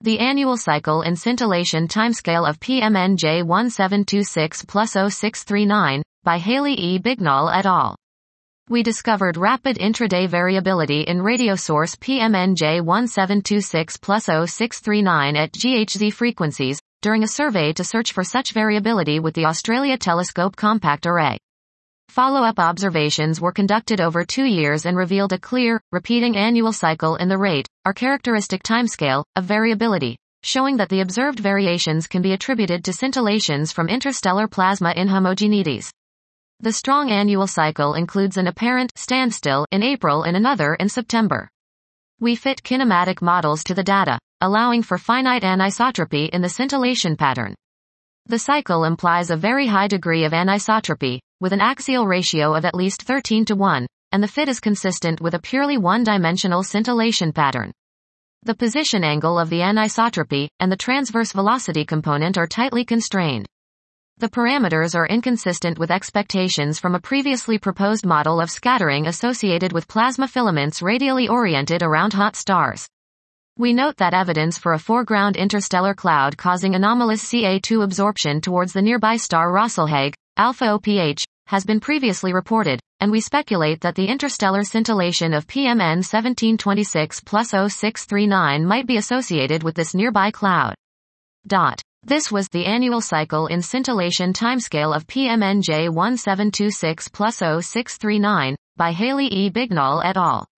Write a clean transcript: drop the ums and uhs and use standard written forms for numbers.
The annual cycle in scintillation timescale of PMNJ 1726 plus 0639, by Haley E. Bignall et al. We discovered rapid intraday variability in radio source PMNJ 1726 plus 0639 at GHZ frequencies, during a survey to search for such variability with the Australia Telescope Compact Array. Follow-up observations were conducted over 2 years and revealed a clear, repeating annual cycle in the rate, our characteristic timescale, of variability, showing that the observed variations can be attributed to scintillations from interstellar plasma inhomogeneities. The strong annual cycle includes an apparent standstill in April and another in September. We fit kinematic models to the data, allowing for finite anisotropy in the scintillation pattern. The cycle implies a very high degree of anisotropy, with an axial ratio of at least 13:1, and the fit is consistent with a purely one-dimensional scintillation pattern. The position angle of the anisotropy, and the transverse velocity component are tightly constrained. The parameters are inconsistent with expectations from a previously proposed model of scattering associated with plasma filaments radially oriented around hot stars. We note that evidence for a foreground interstellar cloud causing anomalous Ca2 absorption towards the nearby star Rosselhage, alpha OPH, has been previously reported, and we speculate that the interstellar scintillation of PMN 1726 plus 0639 might be associated with this nearby cloud. This was the annual cycle in scintillation timescale of PMNJ 1726 plus 0639, by Haley E. Bignall et al.